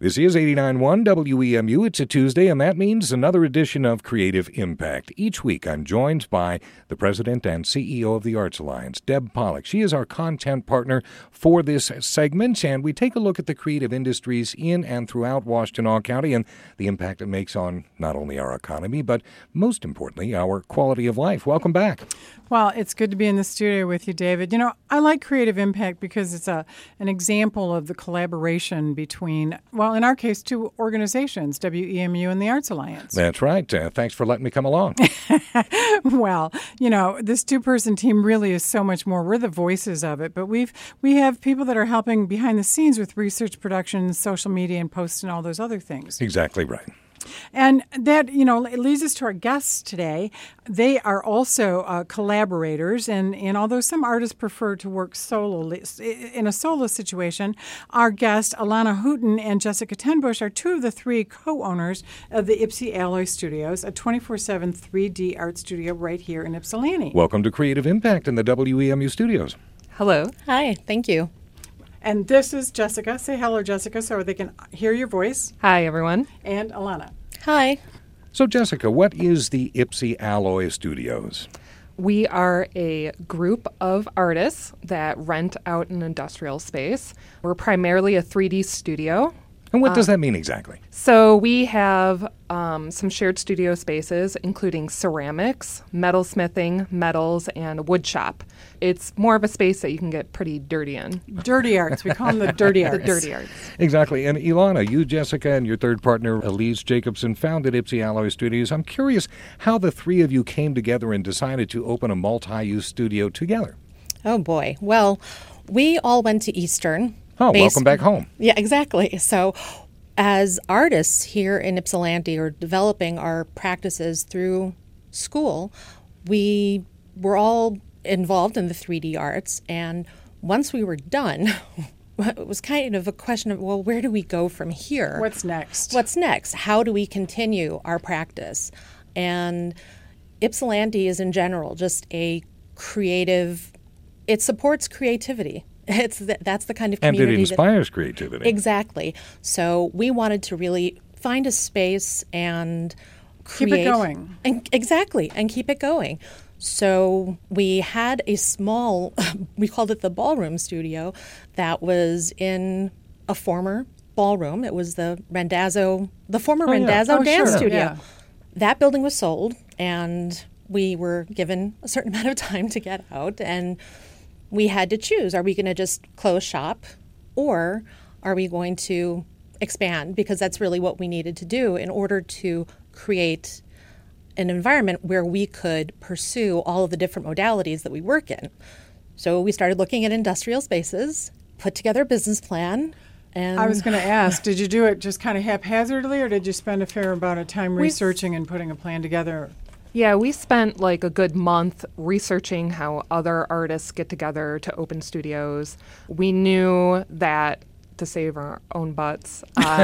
This is 89.1 WEMU. It's a Tuesday, and that means another edition of Creative Impact. Each week, I'm joined by the President and CEO of the Arts Alliance, Deb Pollock. She is our content partner for this segment, and we take a look at the creative industries in and throughout Washtenaw County and the impact it makes on not only our economy, but most importantly, our quality of life. Welcome back. Well, it's good to be in the studio with you, David. You know, I like Creative Impact because it's an example of the collaboration between, well, in our case, two organizations, WEMU and the Arts Alliance. That's right. Thanks for letting me come along. Well, you know, this two-person team really is so much more. We're the voices of it, but we have people that are helping behind the scenes with research, production, social media, and posts and all those other things. Exactly right. And that, you know, it leads us to our guests today. They are also collaborators, and although some artists prefer to work solely in a solo situation, our guests, Ilana Hooten and Jessica Tenbush, are two of the three co-owners of the Ipsy Alloy Studios, a 24/7 3D art studio right here in Ypsilanti. Welcome to Creative Impact in the WEMU studios. Hello. Hi, thank you. And this is Jessica. Say hello, Jessica, so they can hear your voice. Hi, everyone. And Ilana. Hi. So, Jessica, what is the Ipsy Alloy Studios? We are a group of artists that rent out an industrial space. We're primarily a 3D studio. And what does that mean exactly? So we have some shared studio spaces, including ceramics, metalsmithing, metals, and wood shop. It's more of a space that you can get pretty dirty in. Dirty arts. We call them the dirty arts. The dirty arts. Exactly. And Ilana, you, Jessica, and your third partner, Elise Jacobson, founded Ipsy Alloy Studios. I'm curious how the three of you came together and decided to open a multi-use studio together. Oh, boy. Well, we all went to Eastern. Oh, welcome back home. Yeah, exactly. So as artists here in Ypsilanti or developing our practices through school, we were all involved in the 3D arts. And once we were done, it was kind of a question of, well, where do we go from here? What's next? What's next? How do we continue our practice? And Ypsilanti is in general just a creative, it supports creativity. That's the kind of community. And it inspires creativity. Exactly. So we wanted to really find a space and create. Keep it going. Exactly, and keep it going. So we had a small, we called it the ballroom studio, that was in a former ballroom. It was the former Randazzo dance studio. Yeah. That building was sold, and we were given a certain amount of time to get out, and we had to choose. Are we going to just close shop, or are we going to expand? Because that's really what we needed to do in order to create an environment where we could pursue all of the different modalities that we work in. So we started looking at industrial spaces, put together a business plan. And I was going to ask, did you do it just kind of haphazardly, or did you spend a fair amount of time researching and putting a plan together? Yeah, we spent like a good month researching how other artists get together to open studios. We knew that to save our own butts,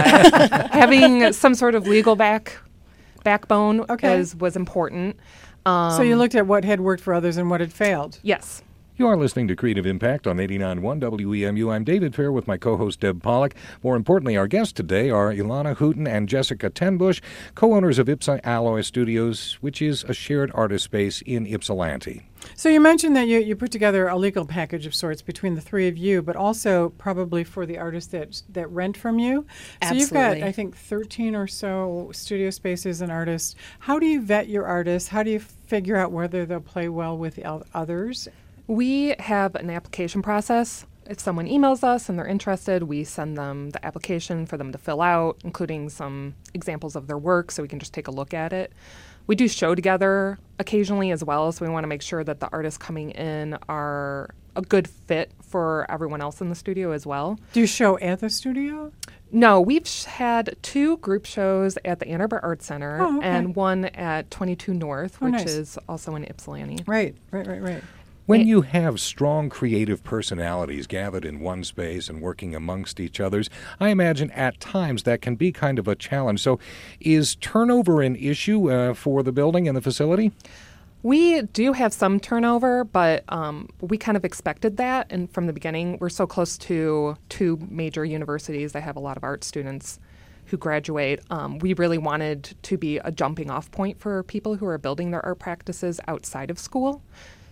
having some sort of legal backbone was important. So you looked at what had worked for others and what had failed. Yes. You are listening to Creative Impact on 89.1 WEMU. I'm David Fair with my co-host Deb Pollock. More importantly, our guests today are Ilana Hooten and Jessica Tenbush, co-owners of Ipsy Alloy Studios, which is a shared artist space in Ypsilanti. So you mentioned that you put together a legal package of sorts between the three of you, but also probably for the artists that rent from you. Absolutely. So you've got, I think, 13 or so studio spaces and artists. How do you vet your artists? How do you figure out whether they'll play well with others? We have an application process. If someone emails us and they're interested, we send them the application for them to fill out, including some examples of their work so we can just take a look at it. We do show together occasionally as well, so we want to make sure that the artists coming in are a good fit for everyone else in the studio as well. Do you show at the studio? No, we've had 2 group shows at the Ann Arbor Art Center and one at 22 North, which is also in Ypsilanti. Right. When you have strong creative personalities gathered in one space and working amongst each others, I imagine at times that can be kind of a challenge. So is turnover an issue for the building and the facility? We do have some turnover, but we kind of expected that. And from the beginning, we're so close to 2 major universities that have a lot of art students who graduate. We really wanted to be a jumping off point for people who are building their art practices outside of school.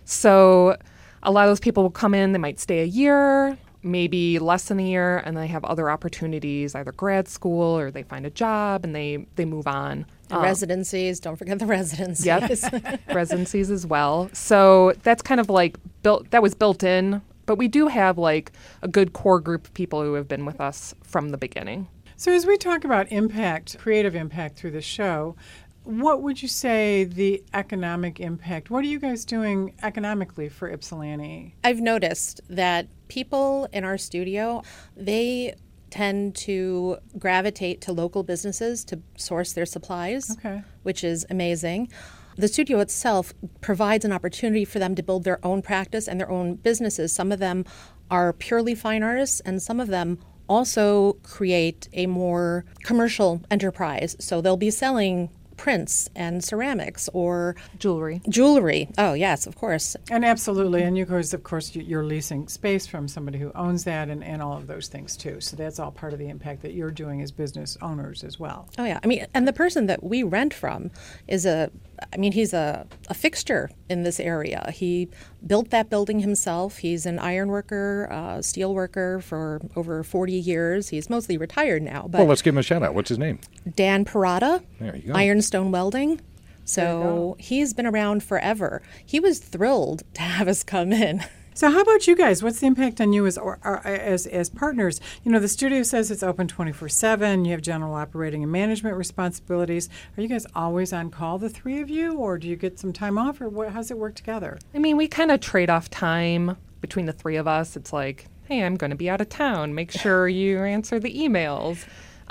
So a lot of those people will come in, they might stay a year, maybe less than a year, and they have other opportunities, either grad school or they find a job and they move on. Residencies, don't forget the residencies. Yep, residencies as well. So that's kind of like that was built in, but we do have like a good core group of people who have been with us from the beginning. So as we talk about impact, creative impact through the show, what would you say the economic impact? What are you guys doing economically for Ypsilanti? I've noticed that people in our studio, they tend to gravitate to local businesses to source their supplies, which is amazing. The studio itself provides an opportunity for them to build their own practice and their own businesses. Some of them are purely fine artists, and some of them also create a more commercial enterprise. So they'll be selling prints and ceramics or jewelry. Oh, yes, of course. And absolutely. And of course, you're leasing space from somebody who owns that and all of those things too. So that's all part of the impact that you're doing as business owners as well. Oh, yeah. I mean, and the person that we rent from is he's a fixture in this area. He built that building himself. He's an iron worker, steel worker for over 40 years. He's mostly retired now. But well, let's give him a shout out. What's his name? Dan Parada. There you go. Ironstone Welding. So he's been around forever. He was thrilled to have us come in. So how about you guys? What's the impact on you as partners? You know, the studio says it's open 24/7. You have general operating and management responsibilities. Are you guys always on call, the three of you, or do you get some time off, or how does it work together? I mean, we kind of trade off time between the three of us. It's like, hey, I'm going to be out of town. Make sure you answer the emails.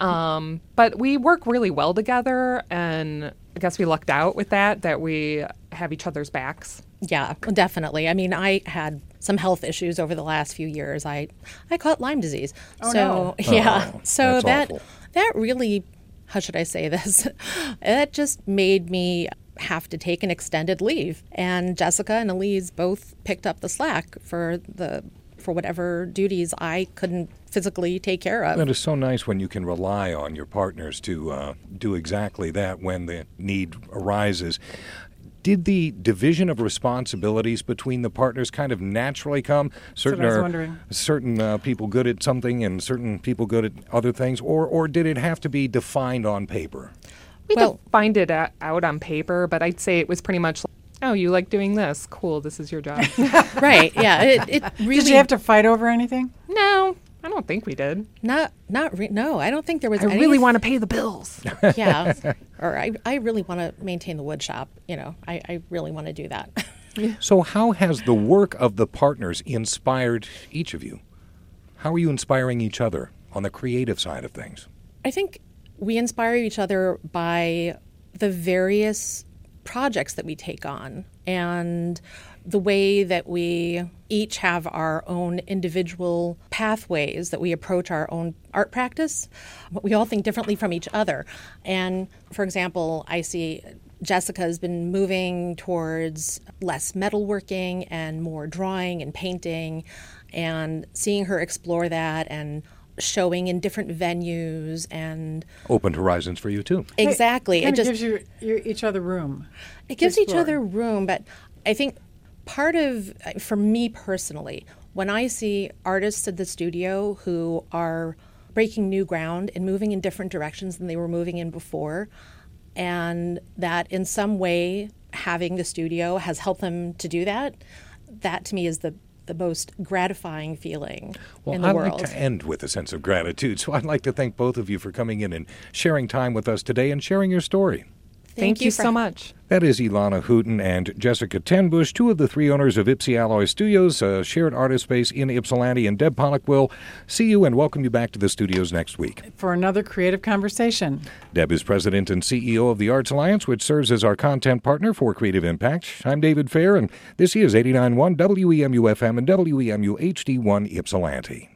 But we work really well together, and I guess we lucked out with that we have each other's backs. Yeah, definitely. I mean, I had some health issues over the last few years. I caught Lyme disease. Yeah. So that really, how should I say this? It just made me have to take an extended leave. And Jessica and Elise both picked up the slack for whatever duties I couldn't physically take care of. That is so nice when you can rely on your partners to do exactly that when the need arises. Did the division of responsibilities between the partners kind of naturally come? Certain people good at something and certain people good at other things, or did it have to be defined on paper? We defined it out on paper, but I'd say it was pretty much like, oh, you like doing this? Cool, this is your job. Right, yeah. It really... Did you have to fight over anything? No, I don't think we did. No, I don't think there was I really want to pay the bills. Yeah, or I really want to maintain the wood shop. You know, I really want to do that. So how has the work of the partners inspired each of you? How are you inspiring each other on the creative side of things? I think we inspire each other by the various projects that we take on and the way that we each have our own individual pathways that we approach our own art practice. But we all think differently from each other. And for example, I see Jessica has been moving towards less metalworking and more drawing and painting, and seeing her explore that and showing in different venues and opened horizons for you too. Exactly. It just gives you each other room. It gives each other room, but I think part of, for me personally, when I see artists at the studio who are breaking new ground and moving in different directions than they were moving in before, and that in some way having the studio has helped them to do that, that to me is the most gratifying feeling in the world. I'd like to end with a sense of gratitude, so I'd like to thank both of you for coming in and sharing time with us today and sharing your story. Thank you so much. That is Ilana Hooten and Jessica Tenbush, two of the three owners of Ypsi Alloy Studios, a shared artist space in Ypsilanti, and Deb Pollock will see you and welcome you back to the studios next week for another creative conversation. Deb is president and CEO of the Arts Alliance, which serves as our content partner for Creative Impact. I'm David Fair, and this is 89.1 WEMU FM and WEMU HD1 Ypsilanti.